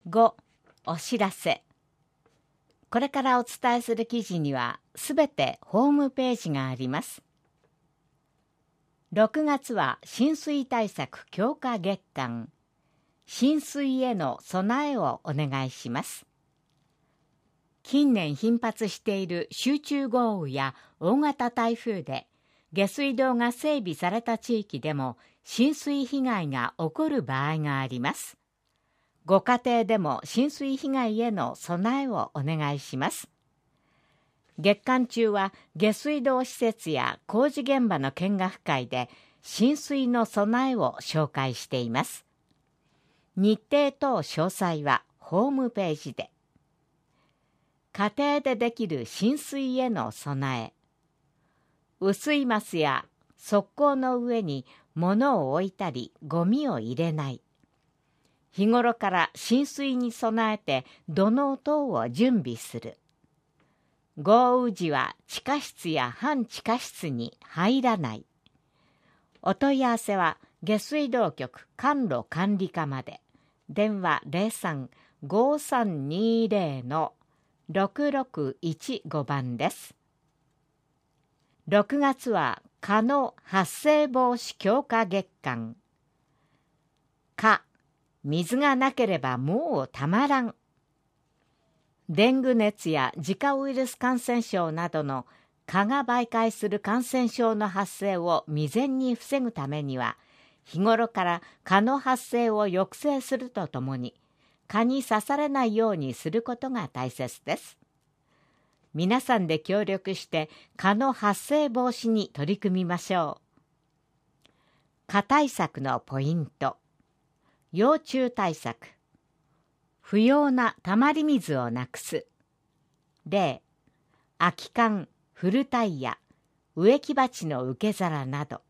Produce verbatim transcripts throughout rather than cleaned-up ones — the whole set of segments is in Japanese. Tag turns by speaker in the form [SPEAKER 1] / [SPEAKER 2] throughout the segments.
[SPEAKER 1] ご、お知らせ。これからお伝えする記事にはすべてホームページがあります。ろくがつは浸水対策強化月間。浸水への備えをお願いします。近年頻発している集中豪雨や大型台風で下水道が整備された地域でも浸水被害が起こる場合があります。ご家庭でも浸水被害への備えをお願いします。月間中は下水道施設や工事現場の見学会で浸水の備えを紹介しています。日程等詳細はホームページで。家庭でできる浸水への備え。雨水ますや側溝の上に物を置いたりゴミを入れない。日頃から浸水に備えて土のう等を準備する。豪雨時は地下室や半地下室に入らない。お問い合わせは下水道局管路管理課まで。電話 ゼロさん ごさんにゼロ ろくろくいちご 番です。ろくがつは蚊の発生防止強化月間。蚊、水がなければもうたまらん。デング熱やジカウイルス感染症などの蚊が媒介する感染症の発生を未然に防ぐためには、日頃から蚊の発生を抑制するとともに、蚊に刺されないようにすることが大切です。皆さんで協力して蚊の発生防止に取り組みましょう。蚊対策のポイント。幼虫対策。不要なたまり水をなくす。例、空き缶、古タイヤ、植木鉢の受け皿など。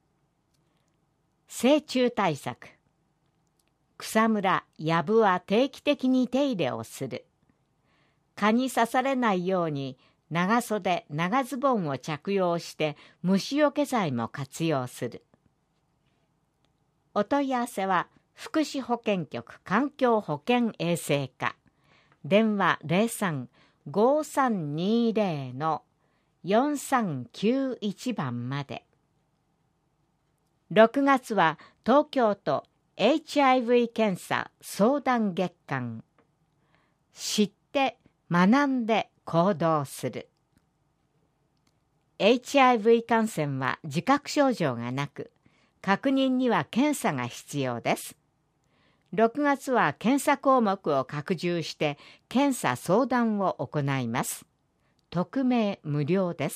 [SPEAKER 1] 成虫対策。草むら、やぶは定期的に手入れをする。蚊に刺されないように長袖、長ズボンを着用して虫除け剤も活用する。お問い合わせは福祉保健局環境保健衛生課。電話 ゼロさん ごさんにゼロ よんさんきゅういち 番まで。ろくがつは東京都 エイチアイブイ 検査相談月間。知って学んで行動する。エイチアイブイ 感染は自覚症状がなく、確認には検査が必要です。ろくがつは検査項目を拡充して検査相談を行います。匿名無料です。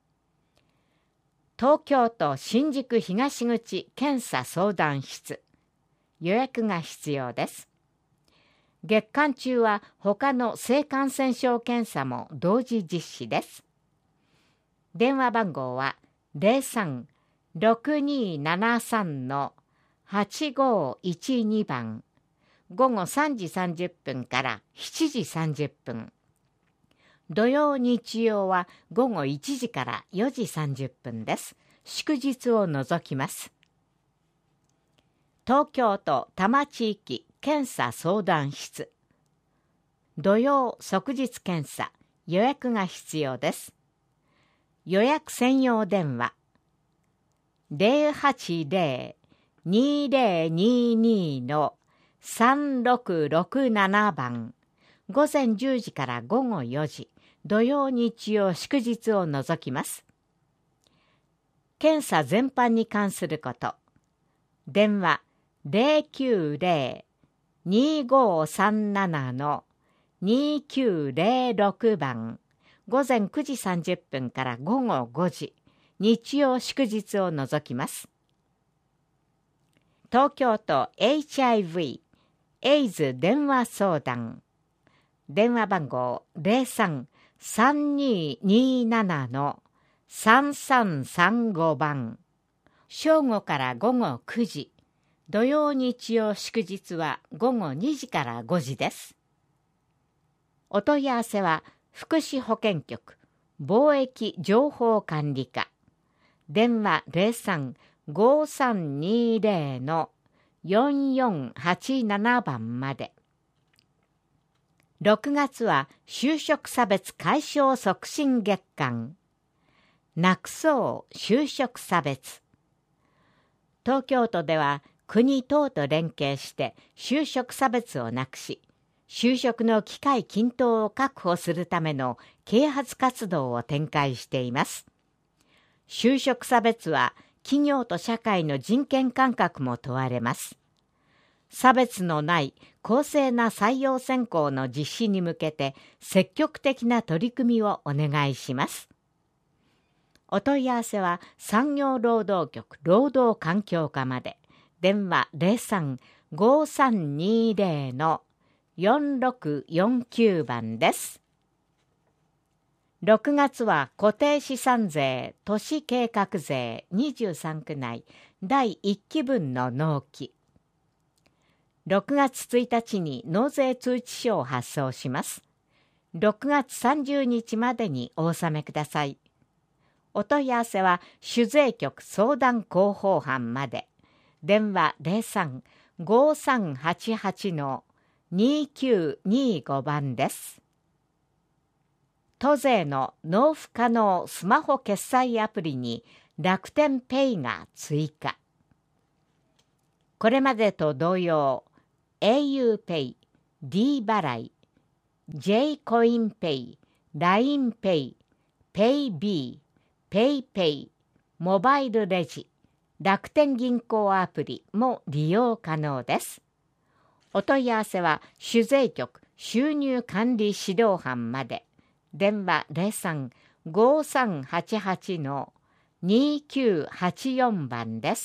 [SPEAKER 1] 東京都新宿東口検査相談室。予約が必要です。月間中は他の性感染症検査も同時実施です。電話番号は ゼロさん ろくにーななさん はちごいちに 番。午後さんじさんじゅっぷんからしちじさんじゅっぷん。土曜日曜は午後いちじからよじさんじゅっぷんです。祝日を除きます。東京都多摩地域検査相談室。土曜即日検査、予約が必要です。予約専用電話ゼロはちゼロ にゼロにに のさんろくろくなな 番。午前じゅうじから午後よじ、土曜日曜祝日を除きます。検査全般に関すること。電話ゼロきゅうゼロ にごさんなな のにきゅうゼロろく 番。午前くじさんじゅっぷんから午後ごじ、日曜祝日を除きます。東京都 エイチアイブイ エイズ電話相談。電話番号ゼロさん さんにーにーなな のさんさんさんご 番。正午から午後くじ、土曜日曜祝日は午後にじからごじです。お問い合わせは福祉保健局貿易情報管理課。電話ゼロさん ごさんにゼロ のよんよんはちなな 番まで。 ろくがつは就職差別解消促進月間。なくそう就職差別。東京都では国等と連携して就職差別をなくし、就職の機会均等を確保するための啓発活動を展開しています。就職差別は企業と社会の人権感覚も問われます。差別のない公正な採用選考の実施に向けて積極的な取り組みをお願いします。お問い合わせは産業労働局労働環境課まで。電話 ゼロさん ごーさんにーゼロ よんろくよんきゅう 番です。ろくがつは固定資産税都市計画税にじゅうさんく内だいいっき分の納期。ろくがつついたちに納税通知書を発送します。ろくがつさんじゅうにちまでにお納めください。お問い合わせは主税局相談広報班まで。電話 ゼロさん ごーさんはちはち にきゅうにご 番です。都税の納付可能スマホ決済アプリに楽天ペイが追加。これまでと同様、au ペイ、D 払い、J コインペイ、ラインペイ、ペイビー、ペイペイ、モバイルレジ、楽天銀行アプリも利用可能です。お問い合わせは主税局収入管理指導班まで。電話 ゼロさん ごーさんはちはち にきゅうはちよん 番です。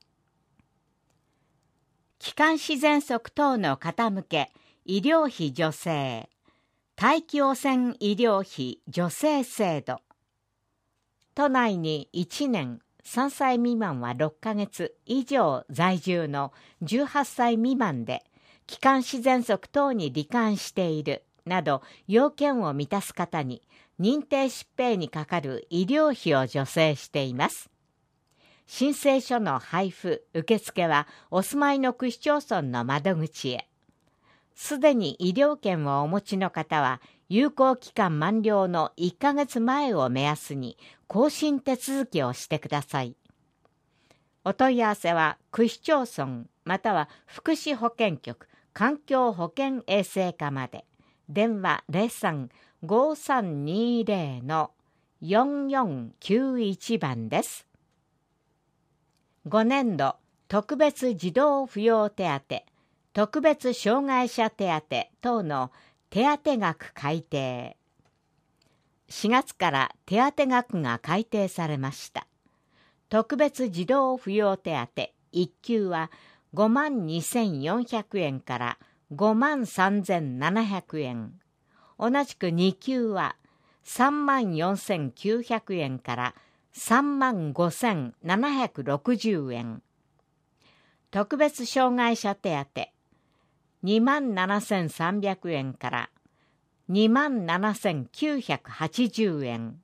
[SPEAKER 1] 気管支喘息等の方向け医療費助成、大気汚染医療費助成制度。都内にいちねん、さんさい未満はろっかげつ以上在住のじゅうはっさい未満で、気管支喘息等に罹患しているなど要件を満たす方に認定疾病にかかる医療費を助成しています。申請書の配布・受付はお住まいの区市町村の窓口へ。すでに医療券をお持ちの方は有効期間満了のいっかげつまえを目安に更新手続きをしてください。お問い合わせは区市町村または福祉保健局環境保健衛生課まで。電話 ゼロさん ごーさんにーゼロ よんよんきゅういち 番です。ごねんど特別児童扶養手当、特別障害者手当等の手当額改定。しがつから手当額が改定されました。特別児童扶養手当いっきゅうはごまんにせんよんひゃくえんからごまんさんぜんななひゃくえん。同じくにきゅうはさんまんよんせんきゅうひゃくえんからさんまんごせんななひゃくろくじゅうえん。特別障害者手当にまんななせんさんびゃくえんからにまんななせんきゅうひゃくはちじゅうえん。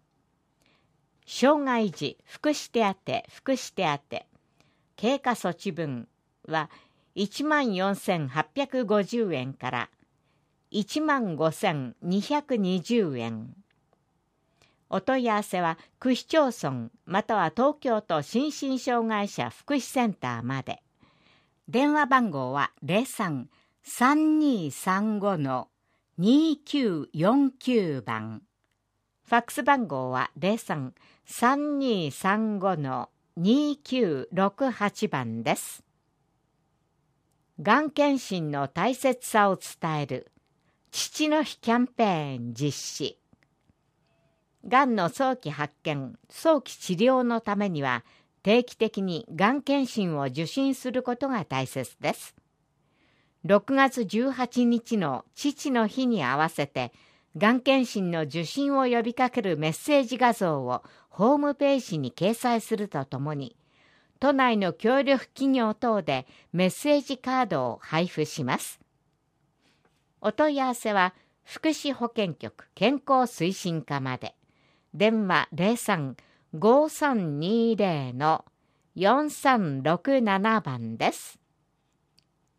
[SPEAKER 1] 障害児福祉手当福祉手当経過措置分はいちまんよんせんはっぴゃくごじゅうえんからいちまんごせんにひゃくにじゅうえん。お問い合わせは区市町村または東京都心身障害者福祉センターまで。電話番号は ゼロさん さんにーさんご にきゅうよんきゅう 番。ファックス番号は ゼロさん さんにーさんご にきゅうろくはち 番です。がん検診の大切さを伝える父の日キャンペーン実施。がんの早期発見、早期治療のためには定期的にがん検診を受診することが大切です。ろくがつじゅうはちにちの父の日に合わせてがん検診の受診を呼びかけるメッセージ画像をホームページに掲載するとともに、都内の協力企業等でメッセージカードを配布します。お問い合わせは福祉保健局健康推進課まで。電話 ゼロさん ごーさんにーゼロ よんさんろくなな 番です。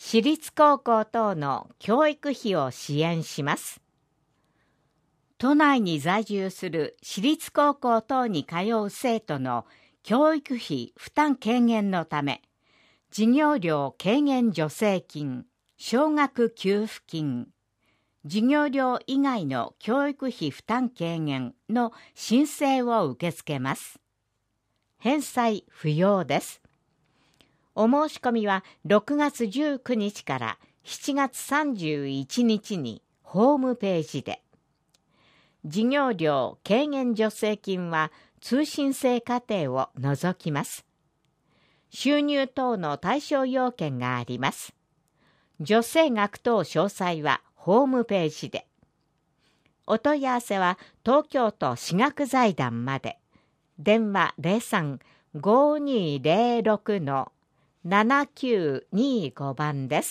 [SPEAKER 1] 私立高校等の教育費を支援します。都内に在住する私立高校等に通う生徒の教育費負担軽減のため、授業料軽減助成金、奨学給付金、授業料以外の教育費負担軽減の申請を受け付けます。返済不要です。お申し込みはろくがつじゅうくにちからしちがつさんじゅういちにちにホームページで。授業料軽減助成金は通信制課程を除きます。収入等の対象要件があります。助成額等詳細はホームページで。お問い合わせは東京都私学財団まで。電話 ゼロさん ごーにーゼロろく ななきゅうにーご 番です。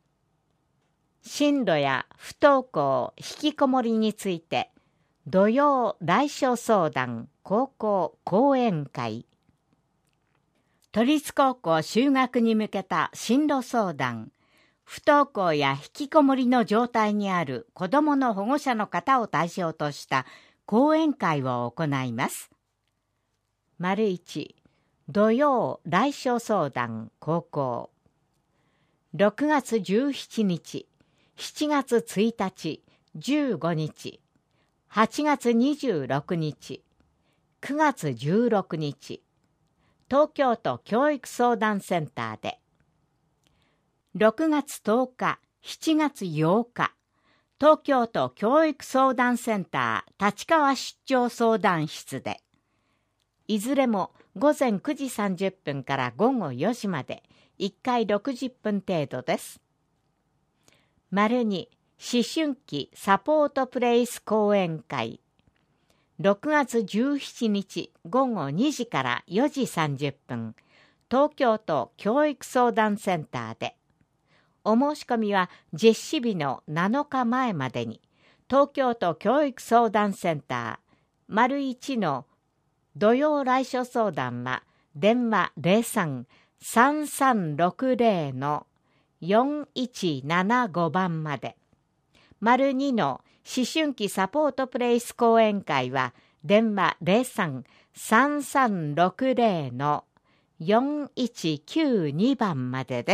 [SPEAKER 1] 進路や不登校、引きこもりについて、土曜来所相談高校講演会。都立高校就学に向けた進路相談、不登校や引きこもりの状態にある子どもの保護者の方を対象とした講演会を行います。丸一、土曜来所相談高校。ろくがつじゅうしちにち、しちがつついたち、じゅうごにち、はちがつにじゅうろくにち、くがつじゅうろくにち、東京都教育相談センターで。ろくがつとおか、しちがつようか、東京都教育相談センター立川出張相談室で。いずれもごぜんくじさんじゅっぷんからごごよじまで、いっかいろくじゅっぷん程度です。丸に、思春期サポートプレイス講演会。ろくがつじゅうしちにちごごにじからよじさんじゅっぷん、東京都教育相談センターで。お申し込みは実施日のなのかまえまでに、東京都教育相談センター、丸一の土曜来所相談は、電話 ゼロさん さんさんろくゼロ よんいちななご 番まで。丸にの思春期サポートプレイス講演会は、電話 ゼロさん さんさんろくゼロ よんいちきゅうに 番までです。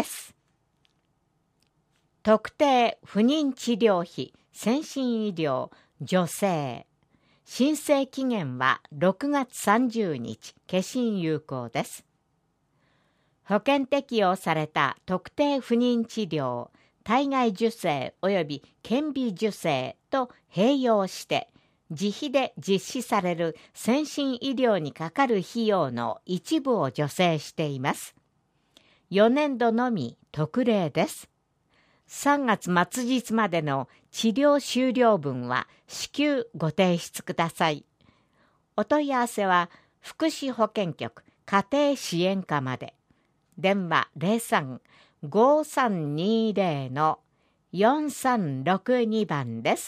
[SPEAKER 1] 特定不妊治療費、先進医療、助成。申請期限はろくがつさんじゅうにち、消印有効です。保険適用された特定不妊治療、体外受精及び顕微授精と併用して、自費で実施される先進医療にかかる費用の一部を助成しています。よねんどのみ特例です。さんがつ末日までの治療終了分は至急ご提出ください。お問い合わせは福祉保健局家庭支援課まで。電話 ゼロさん ごさんにゼロ よんさんろくに 番です。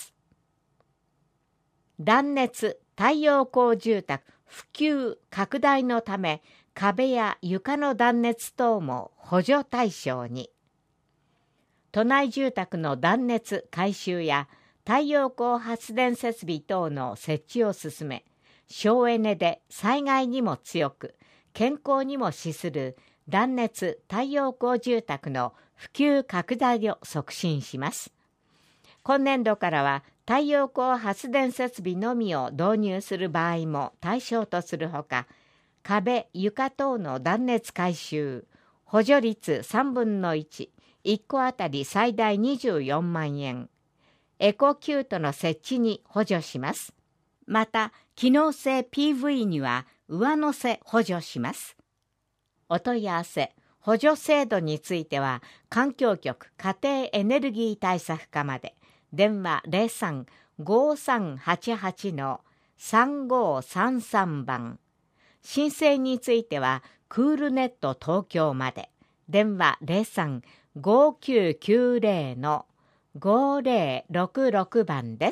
[SPEAKER 1] 断熱・太陽光住宅普及拡大のため、壁や床の断熱等も補助対象に。都内住宅の断熱改修や太陽光発電設備等の設置を進め、省エネで災害にも強く、健康にも資する断熱太陽光住宅の普及拡大を促進します。今年度からは太陽光発電設備のみを導入する場合も対象とするほか、壁・床等の断熱改修、補助率さんぶんのいち、いっこあたり最大にじゅうよんまんえん、エコキュートの設置に補助します。また、機能性 ピーブイ には上乗せ補助します。お問い合わせ、補助制度については、環境局家庭エネルギー対策課まで、電話 ゼロさん ごさんはちはち さんごさんさん 番。申請については、クールネット東京まで、電話 ゼロさん ごきゅうきゅうゼロ ごゼロろくろく 番です。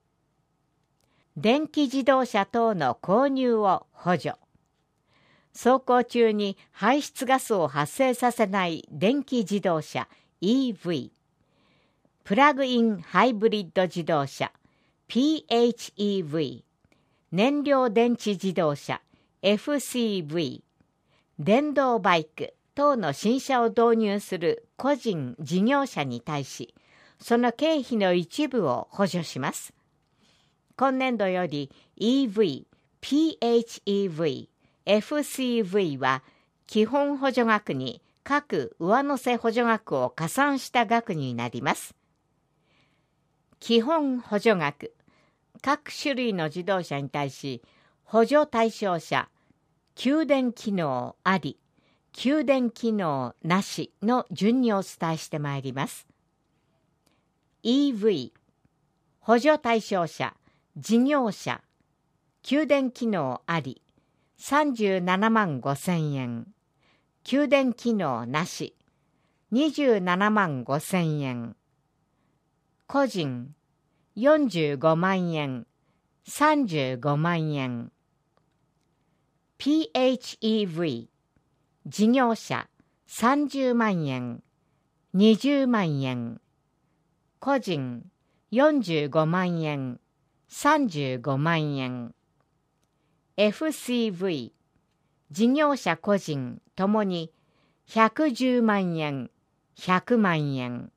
[SPEAKER 1] 電気自動車等の購入を補助。走行中に排出ガスを発生させない電気自動車イーブイ、プラグインハイブリッド自動車 ピーエイチイーブイ、燃料電池自動車 エフシーブイ、電動バイク等の新車を導入する個人事業者に対し、その経費の一部を補助します。今年度より イーブイ、ピーエイチイーブイ、エフシーブイ は基本補助額に各上乗せ補助額を加算した額になります。基本補助額、各種類の自動車に対し、補助対象車、給電機能あり、給電機能なしの順にお伝えしてまいります。イーブイ、補助対象車、事業者、給電機能あり、さんじゅうななまんごせんえん、給電機能なし、にじゅうななまんごせんえん、個人、よんじゅうごまんえん、さんじゅうごまんえん、ピーエイチイーブイ、事業者、さんじゅうまんえん、にじゅうまんえん、個人、よんじゅうごまんえん、さんじゅうごまんえん、エフシーブイ、事業者個人ともにひゃくじゅうまんえん、ひゃくまんえん。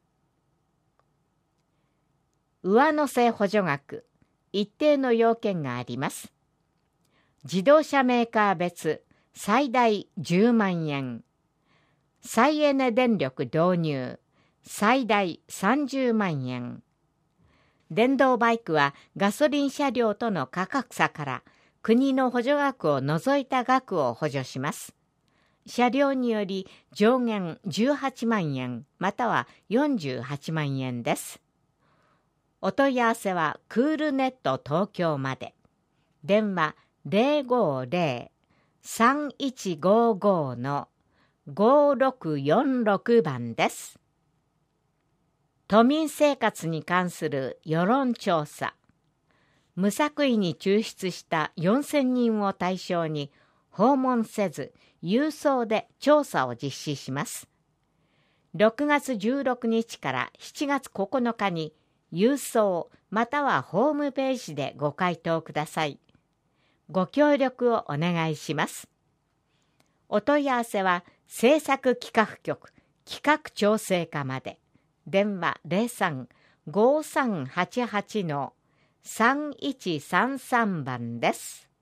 [SPEAKER 1] 上乗せ補助額、一定の要件があります。自動車メーカー別最大じゅうまんえん、再エネ電力導入最大さんじゅうまんえん。電動バイクはガソリン車両との価格差から国の補助額を除いた額を補助します。車両により上限じゅうはちまんえんまたはよんじゅうはちまんえんです。お問い合わせはクールネット東京まで。電話 ゼロごーゼロ さんいちごご のごろくよんろくばんです。都民生活に関する世論調査。無作為に抽出したよんせんにんを対象に訪問せず郵送で調査を実施します。ろくがつじゅうろくにちからしちがつここのかに郵送またはホームページでご回答ください。ご協力をお願いします。お問い合わせは政策企画局企画調整課まで。電話 ゼロさん ごーさんはちはち のさんいちさんさんばんです。